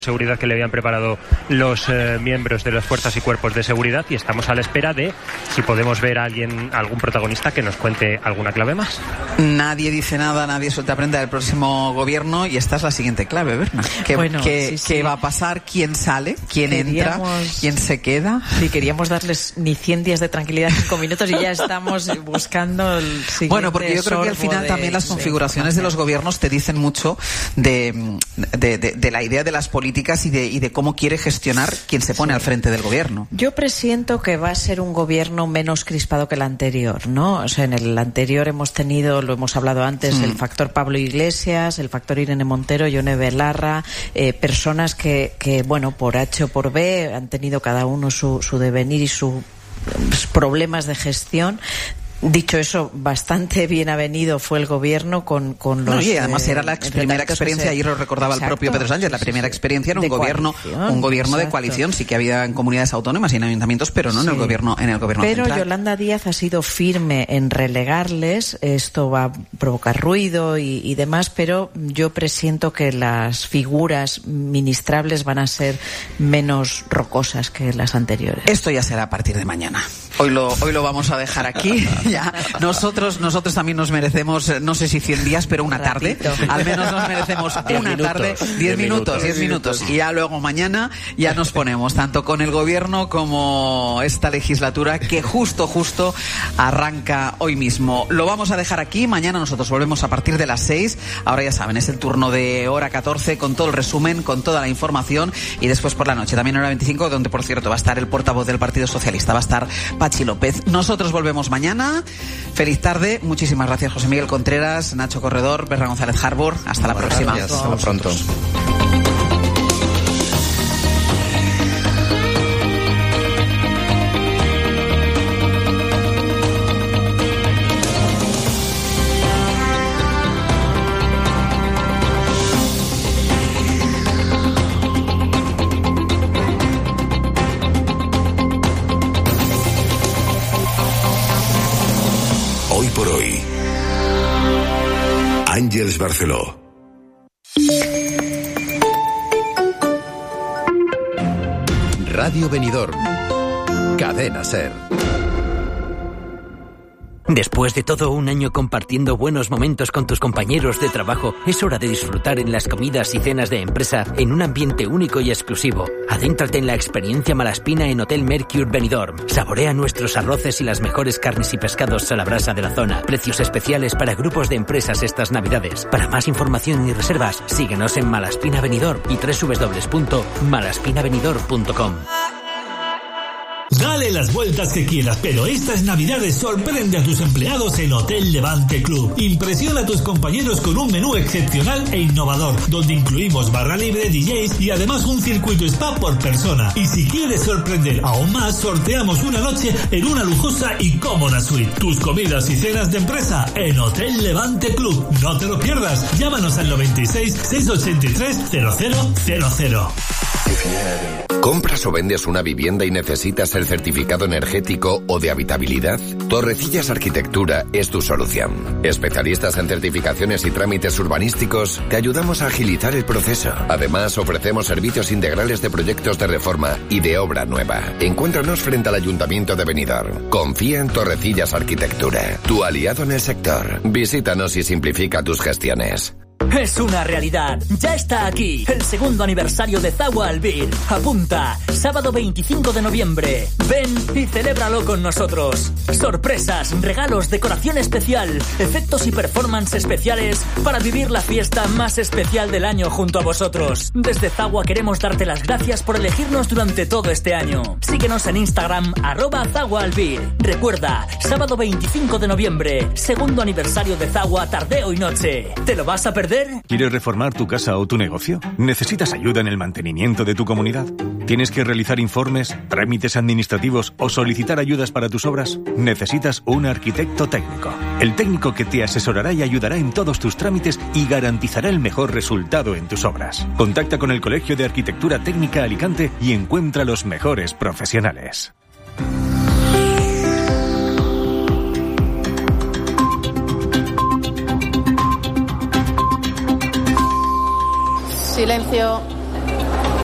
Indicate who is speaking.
Speaker 1: seguridad que le habían preparado los miembros de las fuerzas y cuerpos de seguridad, y estamos a la espera de si podemos ver a algún protagonista que nos cuente alguna clave más.
Speaker 2: Nadie dice nada, nadie suelta prenda del próximo gobierno, y esta es la siguiente clave, Berna. ¿Qué va a pasar? ¿Quién sale? ¿Quién entra? ¿Quién se queda?
Speaker 3: Sí, queríamos darles ni 100 días de tranquilidad, 5 minutos, y ya estamos buscando el siguiente.
Speaker 2: Bueno, porque yo creo que al final también las configuraciones de los gobiernos te dicen mucho de la idea de las políticas y de cómo quiere gestionar quien se pone al frente del gobierno.
Speaker 3: Yo presiento que va a ser un gobierno menos crispado que el anterior, ¿no? O sea, en el anterior hemos tenido, lo hemos hablado antes, el factor Pablo Iglesias, el factor Irene Montero, Yone Belarra, personas que, bueno, por H o por B han tenido cada uno su devenir y sus problemas de gestión. Dicho eso, bastante bien avenido fue el gobierno con los...
Speaker 2: y además era la primera experiencia, ayer lo recordaba el propio Pedro Sánchez, la primera experiencia era un gobierno de coalición. Sí que había en comunidades autónomas y en ayuntamientos, pero no en el gobierno
Speaker 3: Pero
Speaker 2: central.
Speaker 3: Yolanda Díaz ha sido firme en relegarles, esto va a provocar ruido y demás, pero yo presiento que las figuras ministrables van a ser menos rocosas que las anteriores.
Speaker 2: Esto ya será a partir de mañana. Hoy lo vamos a dejar aquí. Ya. Nosotros también nos merecemos, no sé si 100 días, pero una tarde. Al menos nos merecemos una tarde, 10 minutos. Y ya luego mañana ya nos ponemos, tanto con el gobierno como esta legislatura que justo arranca hoy mismo. Lo vamos a dejar aquí. Mañana nosotros volvemos a partir de las 6. Ahora ya saben, es el turno de hora 14 con todo el resumen, con toda la información, y después por la noche también hora 25, donde por cierto va a estar el portavoz del Partido Socialista, va a estar Pachi López. Nosotros volvemos mañana. Feliz tarde. Muchísimas gracias, José Miguel Contreras, Nacho Corredor, Berna González Harbour. Hasta la próxima.
Speaker 4: Gracias. Hasta pronto.
Speaker 5: Àngels Barceló. Radio Benidorm. Cadena SER.
Speaker 6: Después de todo un año compartiendo buenos momentos con tus compañeros de trabajo, es hora de disfrutar en las comidas y cenas de empresa en un ambiente único y exclusivo. Adéntrate en la experiencia Malaspina en Hotel Mercure Benidorm. Saborea nuestros arroces y las mejores carnes y pescados a la brasa de la zona. Precios especiales para grupos de empresas estas Navidades. Para más información y reservas, síguenos en Malaspina Benidorm y www.malaspinabenidorm.com.
Speaker 7: Dale las vueltas que quieras, pero estas Navidades sorprende a tus empleados en Hotel Levante Club. Impresiona a tus compañeros con un menú excepcional e innovador, donde incluimos barra libre, DJs y además un circuito spa por persona. Y si quieres sorprender aún más, sorteamos una noche en una lujosa y cómoda suite. Tus comidas y cenas de empresa en Hotel Levante Club. No te lo pierdas. Llámanos al 96 683 0000.
Speaker 5: ¿Compras o vendes una vivienda y necesitas el certificado energético o de habitabilidad? Torrecillas Arquitectura es tu solución. Especialistas en certificaciones y trámites urbanísticos, te ayudamos a agilizar el proceso. Además, ofrecemos servicios integrales de proyectos de reforma y de obra nueva. Encuéntranos frente al Ayuntamiento de Benidorm. Confía en Torrecillas Arquitectura, tu aliado en el sector. Visítanos y simplifica tus gestiones.
Speaker 6: Es una realidad. Ya está aquí el segundo aniversario de Zagua Albir. Apunta, sábado 25 de noviembre. Ven y celébralo con nosotros. Sorpresas, regalos, decoración especial, efectos y performance especiales para vivir la fiesta más especial del año junto a vosotros. Desde Zagua queremos darte las gracias por elegirnos durante todo este año. Síguenos en Instagram, @ZaguaAlbir. Recuerda, sábado 25 de noviembre, segundo aniversario de Zagua, tardeo y noche. ¿Te lo vas a perder?
Speaker 8: ¿Quieres reformar tu casa o tu negocio? ¿Necesitas ayuda en el mantenimiento de tu comunidad? ¿Tienes que realizar informes, trámites administrativos o solicitar ayudas para tus obras? Necesitas un arquitecto técnico. El técnico que te asesorará y ayudará en todos tus trámites y garantizará el mejor resultado en tus obras. Contacta con el Colegio de Arquitectura Técnica Alicante y encuentra los mejores profesionales.
Speaker 9: Silencio.